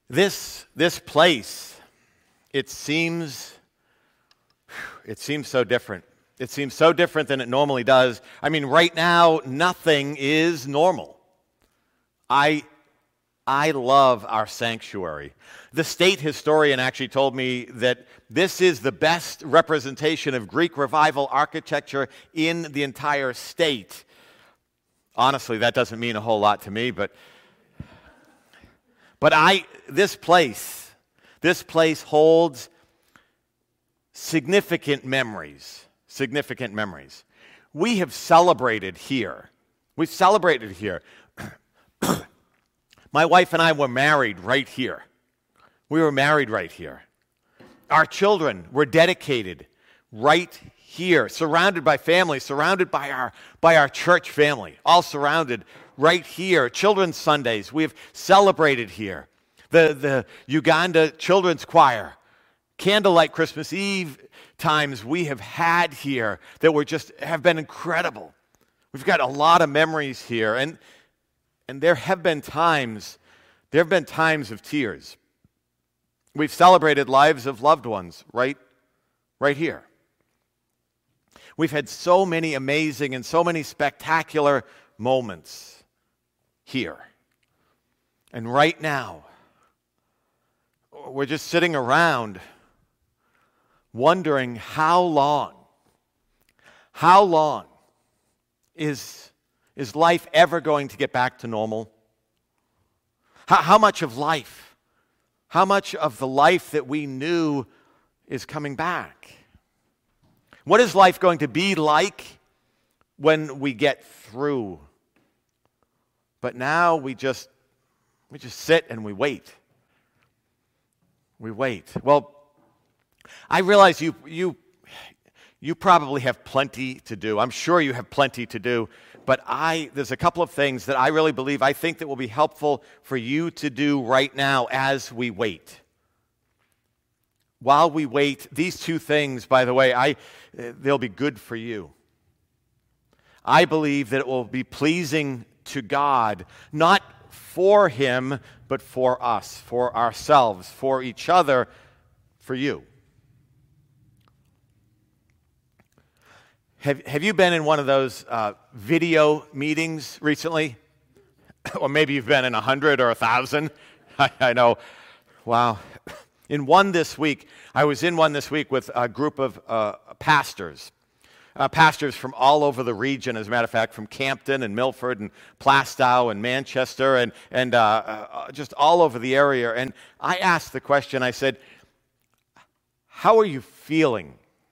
This place, it seems so different. It seems so different than it normally does. I mean, right now, nothing is normal. I love our sanctuary. The state historian actually told me that this is the best representation of Greek revival architecture in the entire state. Honestly, that doesn't mean a whole lot to me, but this place holds significant memories. Significant memories. We have celebrated here. We've celebrated here. My wife and I were married right here. We were married right here. Our children were dedicated right here, surrounded by family, surrounded by our church family, all surrounded right here. Children's Sundays, we have celebrated here. The Uganda Children's Choir, candlelight Christmas Eve times we have had here that have been incredible. We've got a lot of memories here, and there have been times of tears. We've celebrated lives of loved ones right here. We've had so many amazing and so many spectacular moments here. And right now, we're just sitting around wondering how long is life ever going to get back to normal? How much of the life that we knew is coming back? What is life going to be like when we get through? But now we just sit and we wait. We wait. Well, I realize you probably have plenty to do. I'm sure you have plenty to do. But there's a couple of things that I really believe, I think that will be helpful for you to do right now as we wait. While we wait, these two things, by the way, they'll be good for you. I believe that it will be pleasing to God, not for Him, but for us, for ourselves, for each other, for you. Have you been in one of those video meetings recently? Or maybe you've been in 100 or 1,000. I know. Wow. I was in one this week with a group of pastors. Pastors from all over the region, as a matter of fact, from Campton and Milford and Plastow and Manchester and just all over the area. And I asked the question, I said, how are you feeling?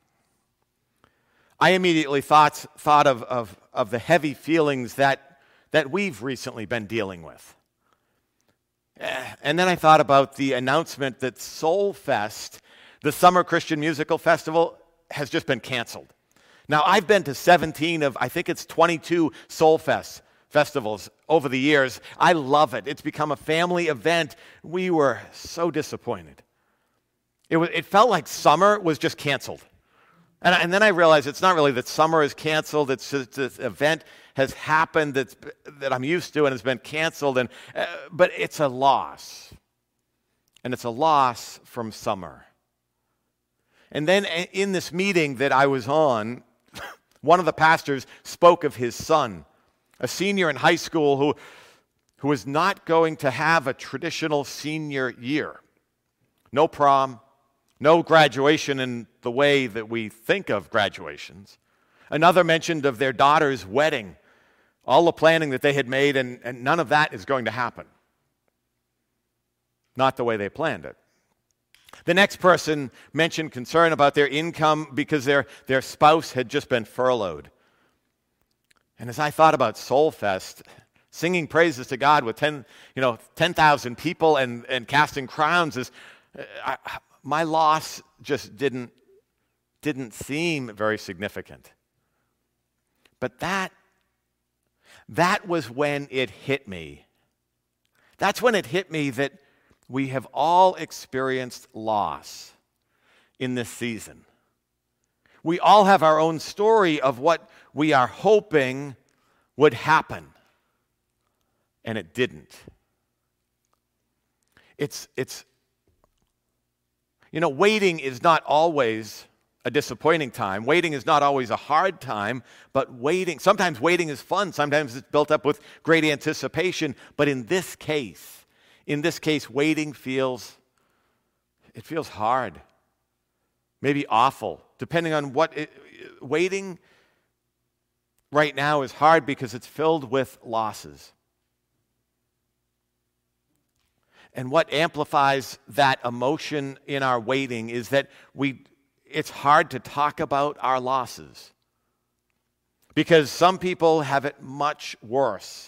I immediately thought of the heavy feelings that we've recently been dealing with. And then I thought about the announcement that Soul Fest, the Summer Christian Musical Festival, has just been canceled. Now, I've been to 17 of, I think it's 22 Soul festivals over the years. I love it. It's become a family event. We were so disappointed. It felt like summer was just canceled. And then I realized it's not really that summer is canceled. It's just this event has happened that I'm used to and has been canceled. But it's a loss. And it's a loss from summer. And then in this meeting that I was on, one of the pastors spoke of his son, a senior in high school who is not going to have a traditional senior year. No prom. No graduation in the way that we think of graduations. Another mentioned of their daughter's wedding, all the planning that they had made, and none of that is going to happen. Not the way they planned it. The next person mentioned concern about their income because their spouse had just been furloughed. And as I thought about Soul Fest, singing praises to God with 10,000 people and casting crowns my loss just didn't seem very significant. But that was when it hit me. That's when it hit me that we have all experienced loss in this season. We all have our own story of what we are hoping would happen, and it didn't. It's waiting is not always a disappointing time. Waiting is not always a hard time, but sometimes waiting is fun. Sometimes it's built up with great anticipation. But in this case, waiting feels hard, maybe awful, depending on waiting right now is hard because it's filled with losses. And what amplifies that emotion in our waiting is that it's hard to talk about our losses because some people have it much worse.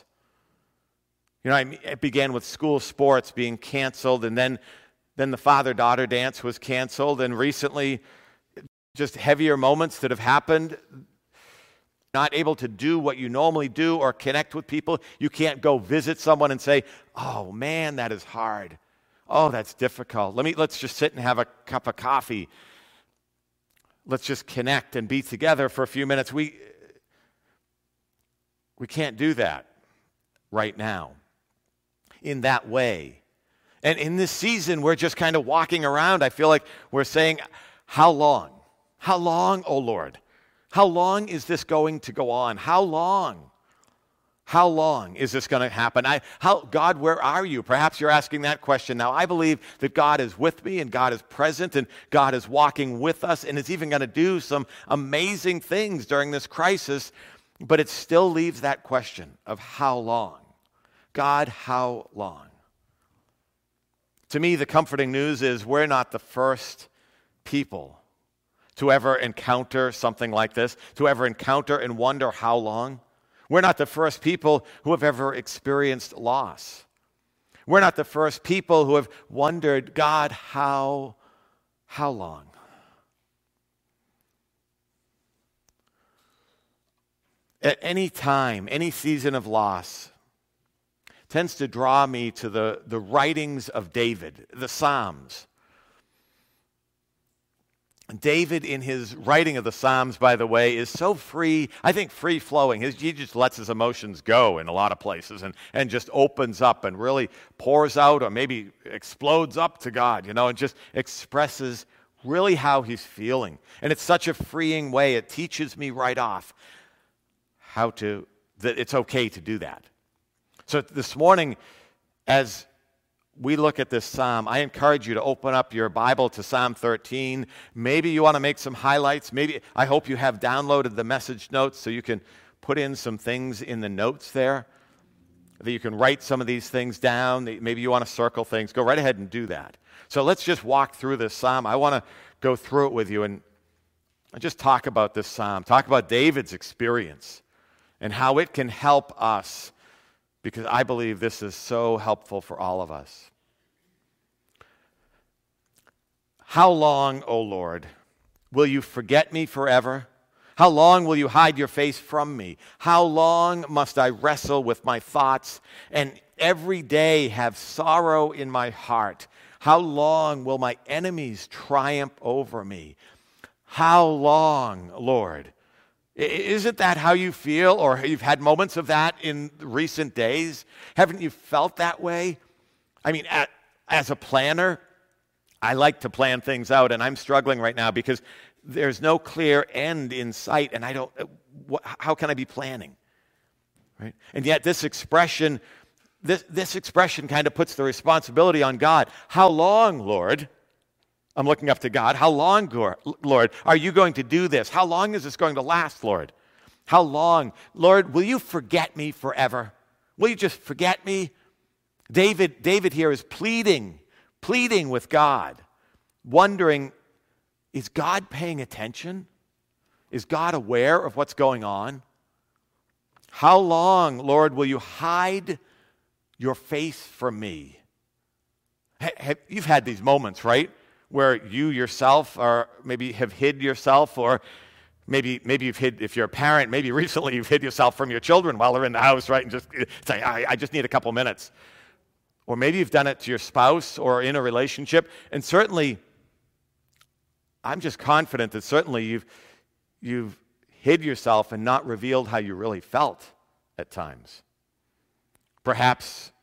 It began with school sports being canceled, and then the father-daughter dance was canceled, and recently just heavier moments that have happened. Not able to do what you normally do or connect with people. You can't go visit someone and say, "Oh man, that is hard. Oh, that's difficult. Let's just sit and have a cup of coffee. Let's just connect and be together for a few minutes." We can't do that right now in that way. And in this season, we're just kind of walking around. I feel like we're saying, "How long? How long, O Lord? How long is this going to go on? How long? How long is this going to happen? God, where are you?" Perhaps you're asking that question now. I believe that God is with me and God is present and God is walking with us and is even going to do some amazing things during this crisis, but it still leaves that question of how long? God, how long? To me, the comforting news is we're not the first people to ever encounter something like this, to ever encounter and wonder how long. We're not the first people who have ever experienced loss. We're not the first people who have wondered, "God, how long?" At any time, any season of loss tends to draw me to the writings of David, the Psalms. David, in his writing of the Psalms, by the way, is so free, I think free-flowing. He just lets his emotions go in a lot of places and just opens up and really pours out or maybe explodes up to God, and just expresses really how he's feeling. And it's such a freeing way. It teaches me right off that it's okay to do that. So this morning, as we look at this psalm, I encourage you to open up your Bible to Psalm 13. Maybe you want to make some highlights. I hope you have downloaded the message notes so you can put in some things in the notes there, that you can write some of these things down. Maybe you want to circle things. Go right ahead and do that. So let's just walk through this psalm. I want to go through it with you and just talk about this psalm, talk about David's experience and how it can help us, because I believe this is so helpful for all of us. How long, O Lord, will you forget me forever? How long will you hide your face from me? How long must I wrestle with my thoughts and every day have sorrow in my heart? How long will my enemies triumph over me? How long, Lord? Isn't that how you feel, or you've had moments of that in recent days? Haven't you felt that way? I mean, as a planner, I like to plan things out, and I'm struggling right now because there's no clear end in sight, and how can I be planning? Right? And yet this expression kind of puts the responsibility on God. How long, Lord? I'm looking up to God. How long, Lord, are you going to do this? How long is this going to last, Lord? How long? Lord, will you forget me forever? Will you just forget me? David here is pleading with God, wondering, is God paying attention? Is God aware of what's going on? How long, Lord, will you hide your face from me? You've had these moments, right? Where you yourself or maybe have hid yourself, or maybe you've hid, if you're a parent, maybe recently you've hid yourself from your children while they're in the house, right? And just say, I just need a couple minutes. Or maybe you've done it to your spouse or in a relationship. And certainly, I'm just confident that certainly you've hid yourself and not revealed how you really felt at times. Perhaps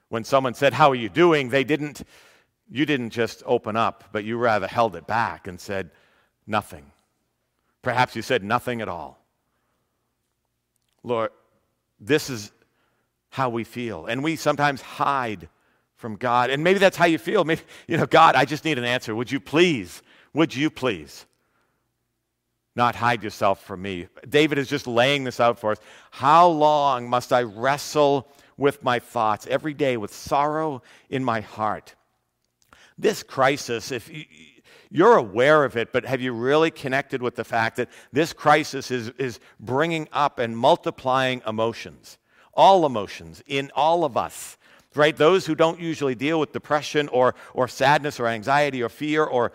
When someone said, "How are you doing?" you didn't just open up, but you rather held it back and said, "Nothing." Perhaps you said nothing at all. Lord, this is how we feel. And we sometimes hide from God. And maybe that's how you feel. Maybe, God, I just need an answer. Would you please not hide yourself from me? David is just laying this out for us. How long must I wrestle with my thoughts every day with sorrow in my heart? This crisis, if you're aware of it, but have you really connected with the fact that this crisis is bringing up and multiplying emotions, all emotions in all of us, right? Those who don't usually deal with depression or sadness or anxiety or fear or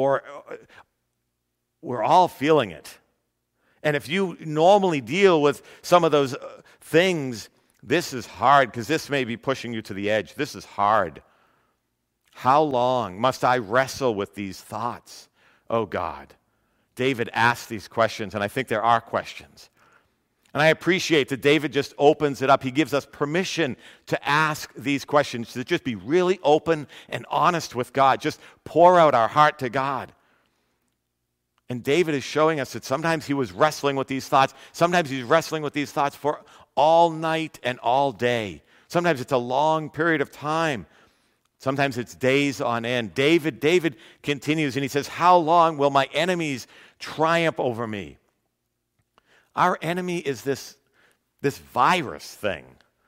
we're all feeling it. And if you normally deal with some of those things, this is hard because this may be pushing you to the edge. This is hard. How long must I wrestle with these thoughts, oh God? David asked these questions, and I think there are questions. And I appreciate that David just opens it up. He gives us permission to ask these questions, to just be really open and honest with God. Just pour out our heart to God. And David is showing us that sometimes he was wrestling with these thoughts. Sometimes he's wrestling with these thoughts for all night and all day. Sometimes it's a long period of time. Sometimes it's days on end. David continues and he says, "How long will my enemies triumph over me?" Our enemy is this virus thing.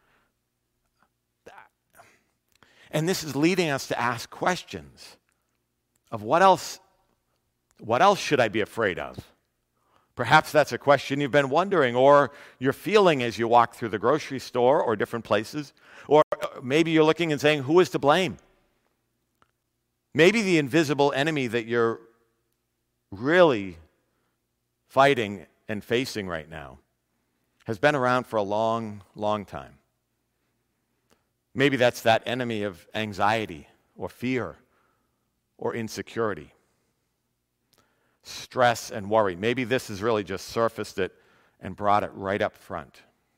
And this is leading us to ask questions of what else should I be afraid of? Perhaps that's a question you've been wondering or you're feeling as you walk through the grocery store or different places. Or maybe you're looking and saying, who is to blame? Maybe the invisible enemy that you're really fighting and facing right now has been around for a long, long time. Maybe that's that enemy of anxiety or fear or insecurity, stress and worry. Maybe this has really just surfaced it and brought it right up front.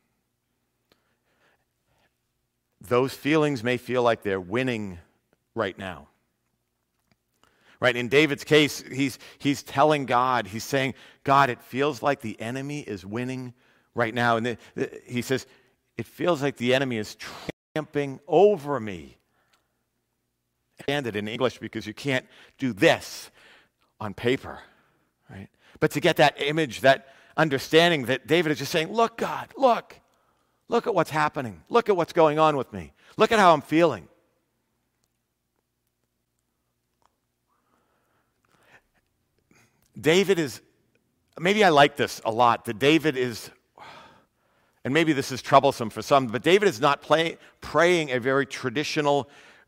Those feelings may feel like they're winning right now. Right? In David's case, he's telling God, he's saying, God, it feels like the enemy is winning right now. And he says, it feels like the enemy is triumphing over me. And it in English because you can't do this on paper. Right? But to get that image, that understanding that David is just saying, look, God, look at what's happening. Look at what's going on with me. Look at how I'm feeling. David is, maybe I like this a lot, that David is, and maybe this is troublesome for some, but David is not praying a very traditional,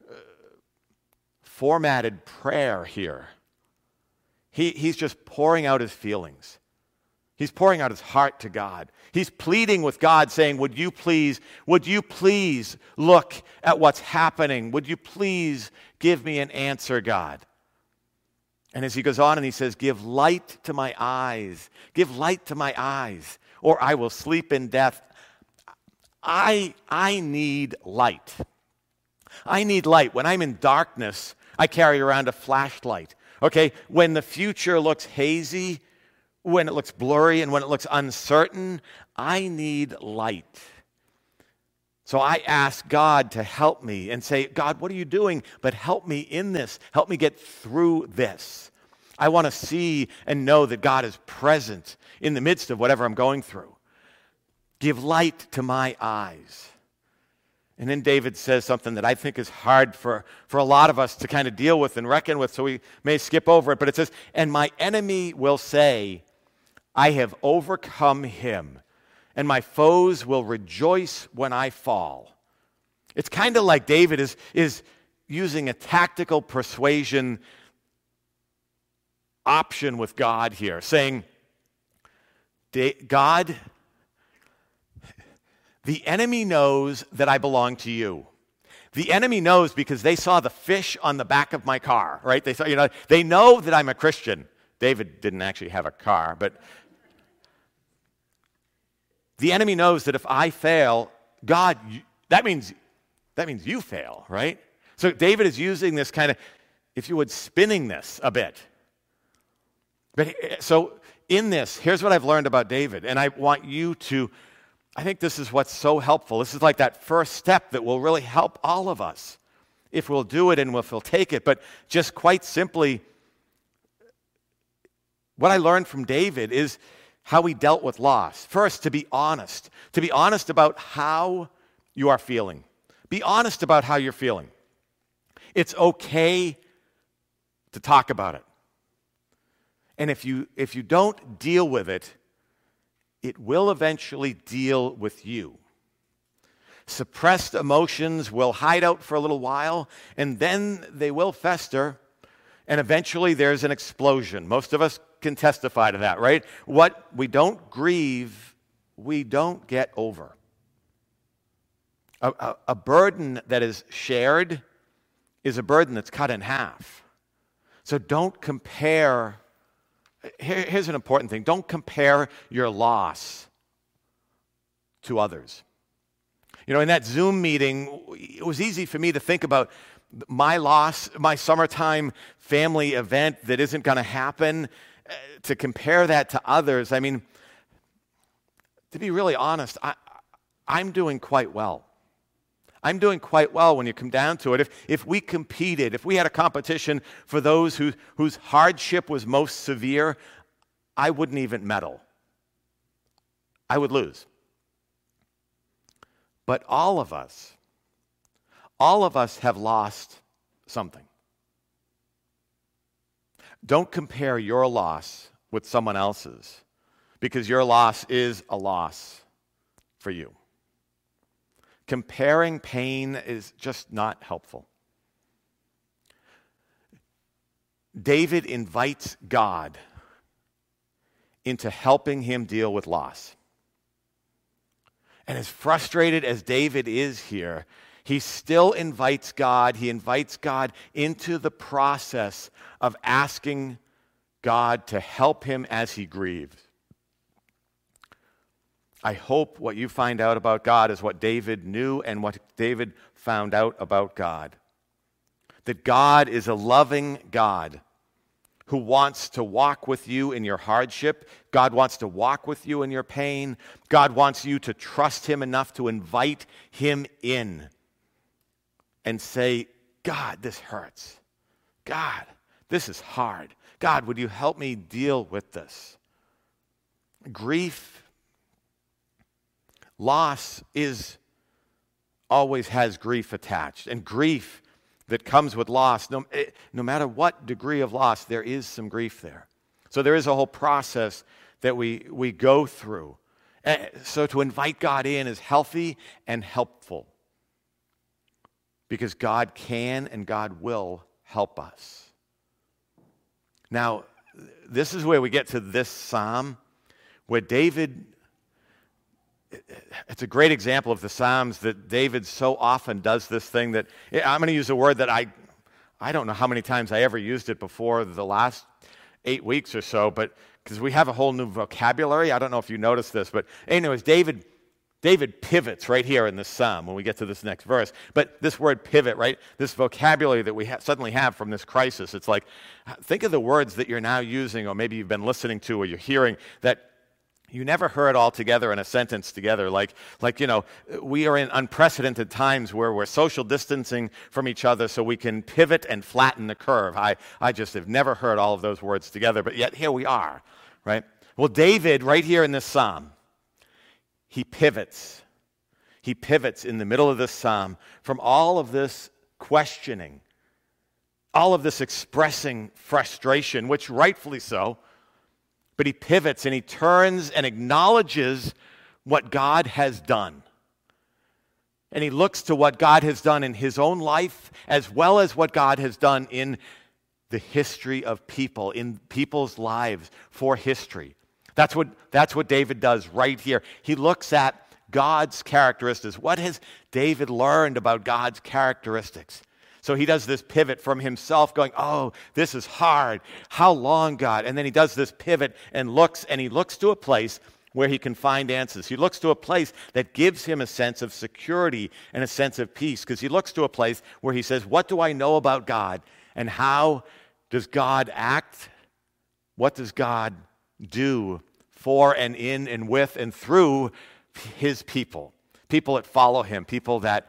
formatted prayer here. He's just pouring out his feelings. He's pouring out his heart to God. He's pleading with God, saying, would you please look at what's happening? Would you please give me an answer, God? And as he goes on and he says, give light to my eyes, or I will sleep in death. I need light. I need light. When I'm in darkness, I carry around a flashlight. Okay, when the future looks hazy, when it looks blurry, and when it looks uncertain, I need light. So I ask God to help me and say, God, what are you doing? But help me in this. Help me get through this. I want to see and know that God is present in the midst of whatever I'm going through. Give light to my eyes. And then David says something that I think is hard for a lot of us to kind of deal with and reckon with, so we may skip over it. But it says, and my enemy will say, I have overcome him, and my foes will rejoice when I fall. It's kind of like David is using a tactical persuasion option with God here, saying, God, the enemy knows that I belong to you. The enemy knows because they saw the fish on the back of my car, right? They know that I'm a Christian. David didn't actually have a car, but the enemy knows that if I fail, God, that means that means you fail, right? So David is using this kind of, if you would, spinning this a bit. But so in this, here's what I've learned about David, and I want you to, I think this is what's so helpful. This is like that first step that will really help all of us if we'll do it and if we'll take it. But just quite simply, what I learned from David is how he dealt with loss. First, to be honest about how you are feeling. Be honest about how you're feeling. It's okay to talk about it. And if you don't deal with it, it will eventually deal with you. Suppressed emotions will hide out for a little while, and then they will fester, and eventually there's an explosion. Most of us can testify to that, right? What we don't grieve, we don't get over. A burden that is shared is a burden that's cut in half. So don't compare. Here's an important thing. Don't compare your loss to others. You know, in that Zoom meeting, it was easy for me to think about my loss, my summertime family event that isn't going to happen, to compare that to others. I mean, to be really honest, I'm doing quite well. I'm doing quite well when you come down to it. If we competed, if we had a competition for those whose hardship was most severe, I wouldn't even medal. I would lose. But all of us have lost something. Don't compare your loss with someone else's, because your loss is a loss for you. Comparing pain is just not helpful. David invites God into helping him deal with loss. And as frustrated as David is here, he still invites God. He invites God into the process of asking God to help him as he grieves. I hope what you find out about God is what David knew and what David found out about God. That God is a loving God who wants to walk with you in your hardship. God wants to walk with you in your pain. God wants you to trust him enough to invite him in and say, God, this hurts. God, this is hard. God, would you help me deal with this? Grief, loss always has grief attached. And grief that comes with loss, no matter what degree of loss, there is some grief there. So there is a whole process that we go through. So to invite God in is healthy and helpful, because God can and God will help us. Now, this is where we get to this psalm, where David, it's a great example of the Psalms that David so often does this thing that, I'm going to use a word that I don't know how many times I ever used it before the last 8 weeks or so, but because we have a whole new vocabulary. I don't know if you noticed this, but anyways, David pivots right here in this psalm when we get to this next verse. But this word pivot, right, this vocabulary that we suddenly have from this crisis, it's like, think of the words that you're now using, or maybe you've been listening to, or you're hearing, that you never heard all together in a sentence together. Like we are in unprecedented times where we're social distancing from each other so we can pivot and flatten the curve. I just have never heard all of those words together, but yet here we are, right? Well, David, right here in this psalm, he pivots. He pivots in the middle of this psalm from all of this questioning, all of this expressing frustration, which rightfully so, but he pivots and he turns and acknowledges what God has done. And he looks to what God has done in his own life, as well as what God has done in the history of people, in people's lives for history. That's what David does right here. He looks at God's characteristics. What has David learned about God's characteristics? So he does this pivot from himself going, oh, this is hard. How long, God? And then he does this pivot and he looks to a place where he can find answers. He looks to a place that gives him a sense of security and a sense of peace, because he looks to a place where he says, what do I know about God, and how does God act? What does God do for and in and with and through his people? People that follow him, people that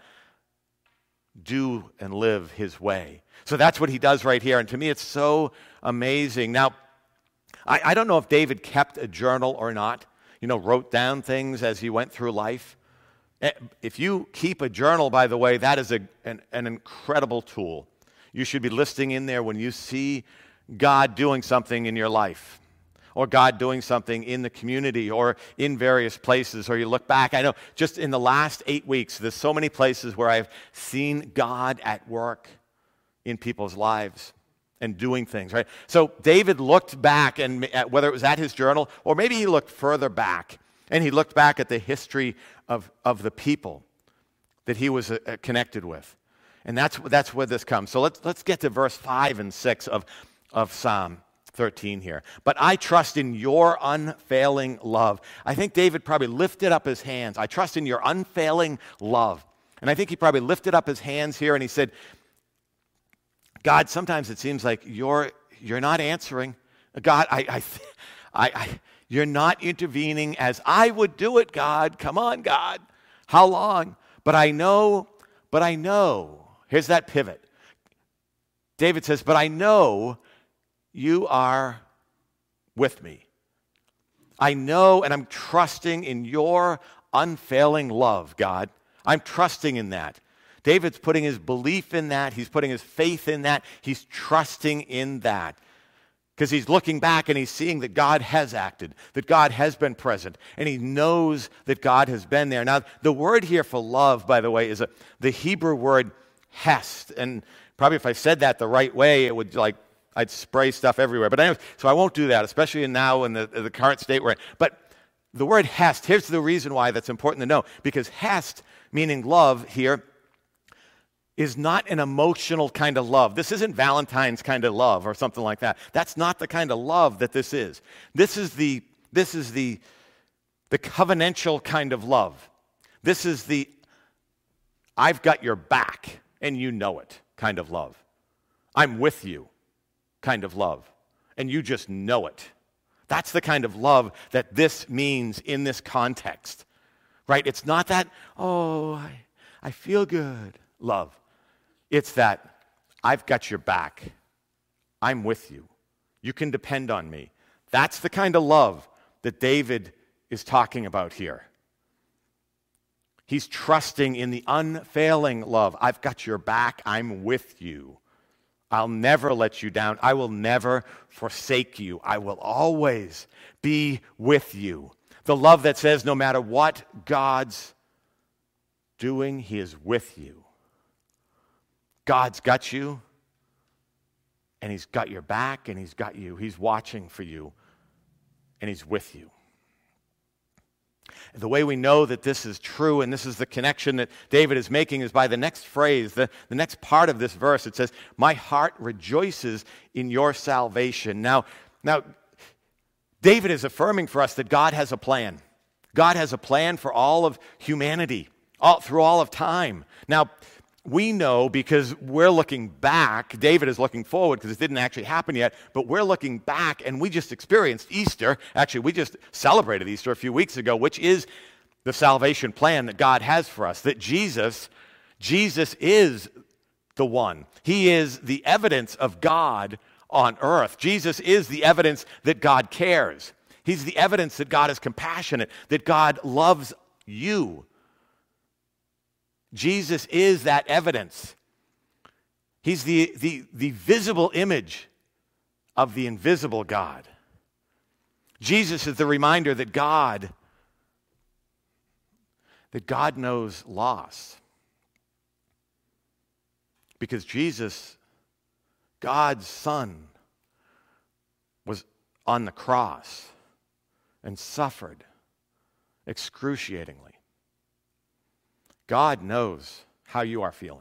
do and live his way. So that's what he does right here. And to me, it's so amazing. Now, I don't know if David kept a journal or not, wrote down things as he went through life. If you keep a journal, by the way, that is an incredible tool. You should be listing in there when you see God doing something in your life, or God doing something in the community or in various places, or you look back. I know just in the last 8 weeks, there's so many places where I've seen God at work in people's lives and doing things, right? So David looked back, and whether it was at his journal, or maybe he looked further back, and he looked back at the history of the people that he was connected with. And that's where this comes. So let's get to verse 5 and 6 of Psalm 13 here. But I trust in your unfailing love. I think David probably lifted up his hands. I trust in your unfailing love. And I think he probably lifted up his hands here and he said, God, sometimes it seems like you're not answering. God, you're not intervening as I would do it, God. Come on, God. How long? But I know. Here's that pivot. David says, but I know you are with me. I know, and I'm trusting in your unfailing love, God. I'm trusting in that. David's putting his belief in that. He's putting his faith in that. He's trusting in that. Because he's looking back and he's seeing that God has acted, that God has been present, and he knows that God has been there. Now, the word here for love, by the way, is the Hebrew word hest. And probably if I said that the right way, it would I'd spray stuff everywhere. But anyway, so I won't do that, especially now in the current state we're in. But the word hest, here's the reason why that's important to know. Because hest, meaning love here, is not an emotional kind of love. This isn't Valentine's kind of love or something like that. That's not the kind of love that this is. This is the covenantal kind of love. This is the I've got your back and you know it kind of love. I'm with you kind of love, and you just know it. That's the kind of love that this means in this context, right? It's not that, I feel good love. It's that I've got your back. I'm with you. You can depend on me. That's the kind of love that David is talking about here. He's trusting in the unfailing love. I've got your back. I'm with you. I'll never let you down. I will never forsake you. I will always be with you. The love that says no matter what God's doing, he is with you. God's got you, and he's got your back, and he's got you. He's watching for you, and he's with you. The way we know that this is true, and this is the connection that David is making, is by the next phrase, the next part of this verse. It says, my heart rejoices in your salvation. Now, David is affirming for us that God has a plan. God has a plan for all of humanity, through all of time. Now, we know because we're looking back. David is looking forward because it didn't actually happen yet, but we're looking back, and we just experienced Easter. Actually, we just celebrated Easter a few weeks ago, which is the salvation plan that God has for us, that Jesus is the one. He is the evidence of God on earth. Jesus is the evidence that God cares. He's the evidence that God is compassionate, that God loves you. Jesus is that evidence. He's the visible image of the invisible God. Jesus is the reminder that God knows loss. Because Jesus, God's Son, was on the cross and suffered excruciatingly. God knows how you are feeling.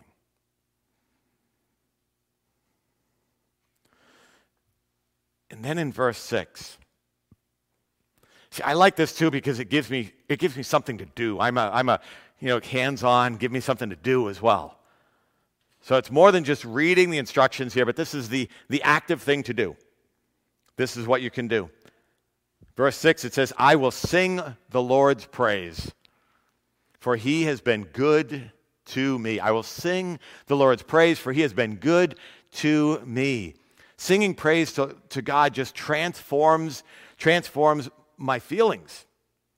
And then in verse 6, See, I like this too because it gives me something to do. I'm a hands-on, give me something to do as well. So it's more than just reading the instructions here, but this is the active thing to do. This is what you can do. Verse 6, it says, I will sing the Lord's praise, for he has been good to me. I will sing the Lord's praise, for he has been good to me. Singing praise to God just transforms my feelings.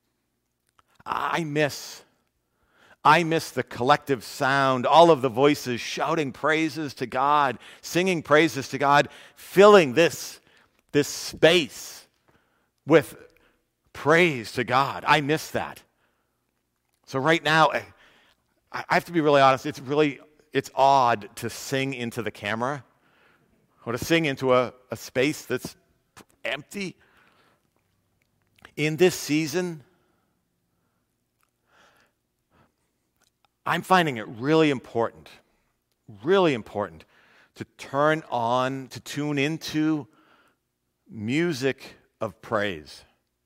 I miss the collective sound, all of the voices shouting praises to God, singing praises to God, filling this space with praise to God. I miss that. So right now, I have to be really honest, it's odd to sing into the camera or to sing into a space that's empty. In this season, I'm finding it really important to tune into music of praise.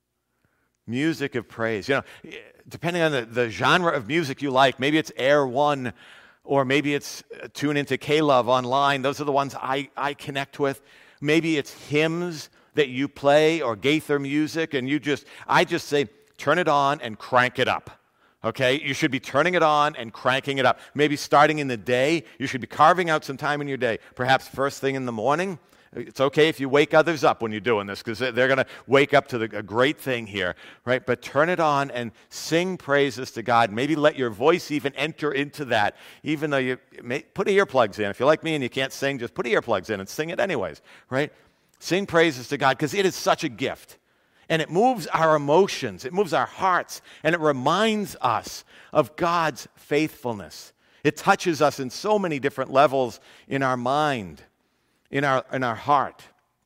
Music of praise. Depending on the genre of music you like, maybe it's Air One, or maybe it's tune into K-Love online. Those are the ones I connect with. Maybe it's hymns that you play or Gaither music, and I just say, turn it on and crank it up. Okay? You should be turning it on and cranking it up. Maybe starting in the day, you should be carving out some time in your day, perhaps first thing in the morning. It's okay if you wake others up when you're doing this, because they're going to wake up to a great thing here, right? But turn it on and sing praises to God. Maybe let your voice even enter into that, even though you put earplugs in. If you're like me and you can't sing, just put earplugs in and sing it anyways, right? Sing praises to God, because it is such a gift. And it moves our emotions, it moves our hearts, and it reminds us of God's faithfulness. It touches us in so many different levels in our mind, in our heart.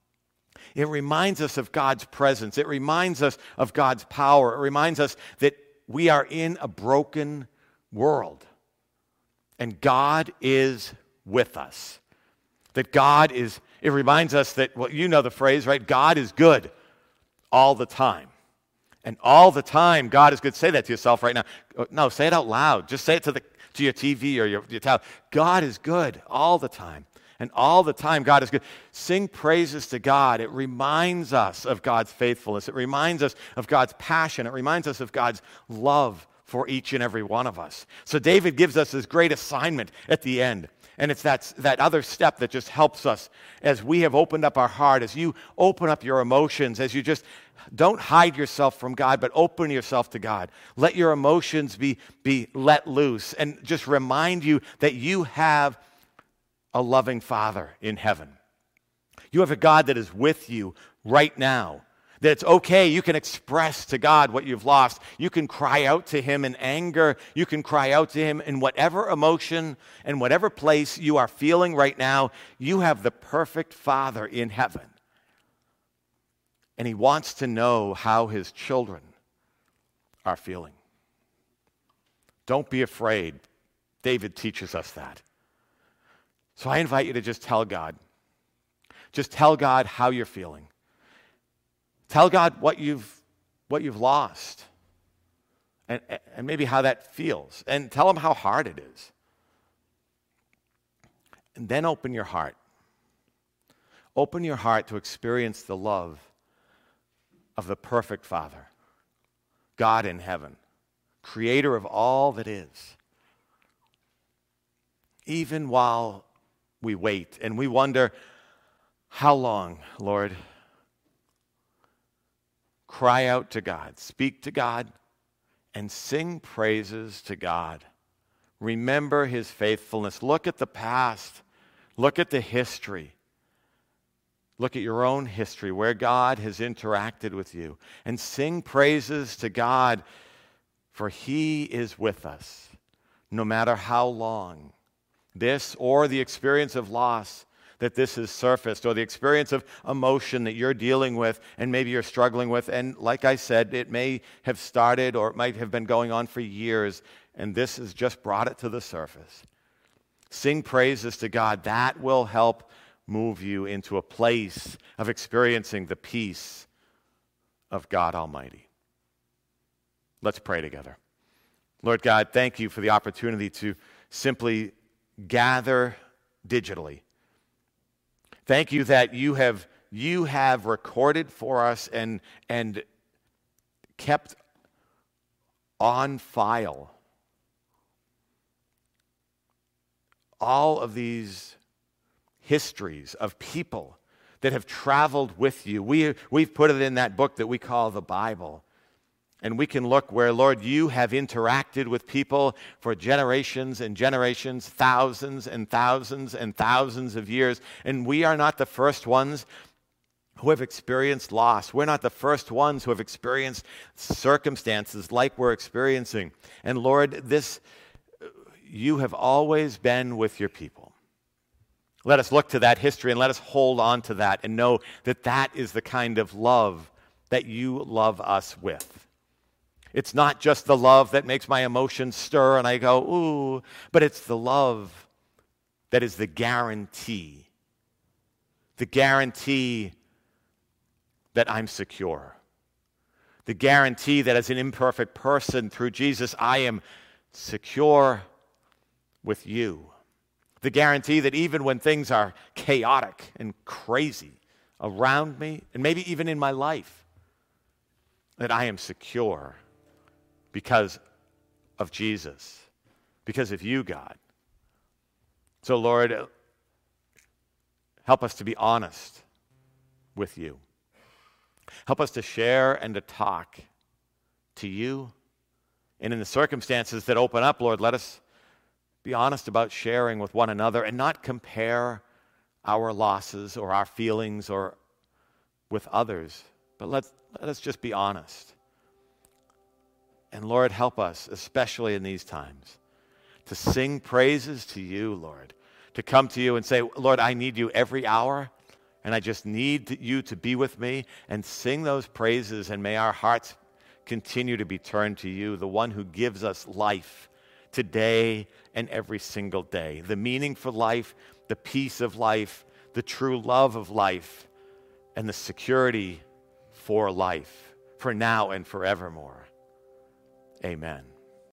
It reminds us of God's presence. It reminds us of God's power. It reminds us that we are in a broken world, and God is with us. That it reminds us that, well, you know the phrase, right? God is good all the time. And all the time, God is good. Say that to yourself right now. No, say it out loud. Just say it to your TV or your tablet. God is good all the time. And all the time, God is good. Sing praises to God. It reminds us of God's faithfulness. It reminds us of God's passion. It reminds us of God's love for each and every one of us. So David gives us this great assignment at the end. And it's that other step that just helps us as we have opened up our heart, as you open up your emotions, as you just don't hide yourself from God, but open yourself to God. Let your emotions be let loose, and just remind you that you have a loving Father in heaven. You have a God that is with you right now. That it's okay, you can express to God what you've lost. You can cry out to him in anger. You can cry out to him in whatever emotion and whatever place you are feeling right now. You have the perfect Father in heaven. And he wants to know how his children are feeling. Don't be afraid. David teaches us that. So I invite you to just tell God. Just tell God how you're feeling. Tell God what you've lost, and maybe how that feels, and tell him how hard it is. And then open your heart. Open your heart to experience the love of the perfect Father, God in heaven, creator of all that is. Even while we wait and we wonder, how long, Lord? Cry out to God, speak to God, and sing praises to God. Remember his faithfulness. Look at the past. Look at the history. Look at your own history where God has interacted with you. And sing praises to God, for he is with us, no matter how long this or the experience of loss that this has surfaced, or the experience of emotion that you're dealing with and maybe you're struggling with. And like I said, it may have started or it might have been going on for years, and this has just brought it to the surface. Sing praises to God. That will help move you into a place of experiencing the peace of God Almighty. Let's pray together. Lord God, thank you for the opportunity to simply gather digitally. Thank you that you have recorded for us and kept on file all of these histories of people that have traveled with you. We've put it in that book that we call the Bible. And we can look where, Lord, you have interacted with people for generations and generations, thousands and thousands and thousands of years. And we are not the first ones who have experienced loss. We're not the first ones who have experienced circumstances like we're experiencing. And Lord, you have always been with your people. Let us look to that history and let us hold on to that and know that that is the kind of love that you love us with. It's not just the love that makes my emotions stir and I go, ooh, but it's the love that is the guarantee that I'm secure. The guarantee that as an imperfect person through Jesus, I am secure with you. The guarantee that even when things are chaotic and crazy around me, and maybe even in my life, that I am secure because of Jesus, because of you, God. So, Lord, help us to be honest with you. Help us to share and to talk to you. And in the circumstances that open up, Lord, let us be honest about sharing with one another and not compare our losses or our feelings or with others. But let us just be honest. And Lord, help us, especially in these times, to sing praises to you, Lord, to come to you and say, Lord, I need you every hour, and I just need you to be with me, and sing those praises, and may our hearts continue to be turned to you, the one who gives us life today and every single day, the meaning for life, the peace of life, the true love of life, and the security for life, for now and forevermore. Amen.